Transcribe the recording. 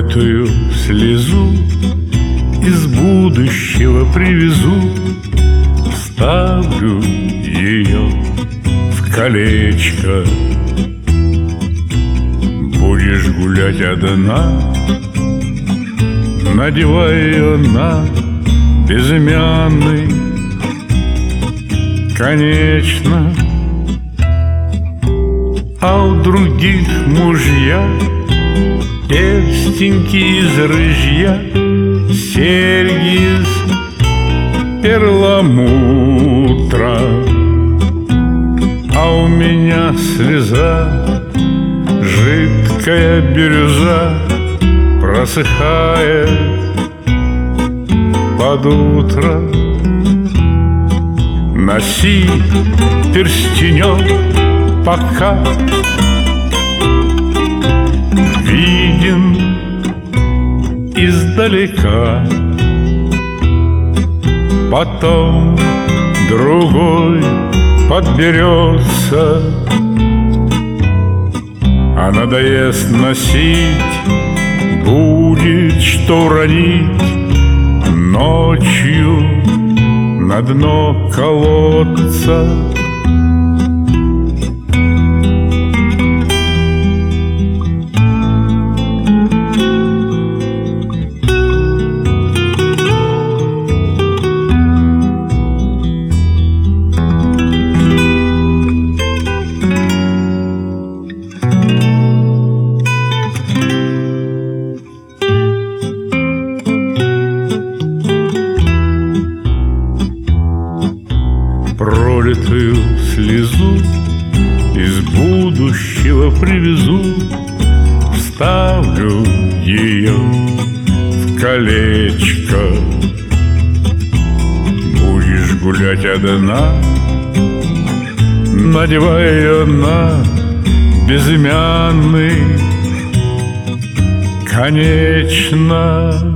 Пролитую слезу из будущего привезу, вставлю ее в колечко. Будешь гулять одна, надевай ее на безымянный. Конечно, а у других мужья перстеньки из рыжья, серьги из перламутра. А у меня слеза, жидкая бирюза, просыхает под утро. Носи перстенек, пока виден издалека. Потом другой подберется, а надоест носить, будет что уронить ночью на дно колодца. Пролитую слезу из будущего привезу, вставлю ее в колечко. Будешь гулять одна, надевай ее на безымянный. Конечно,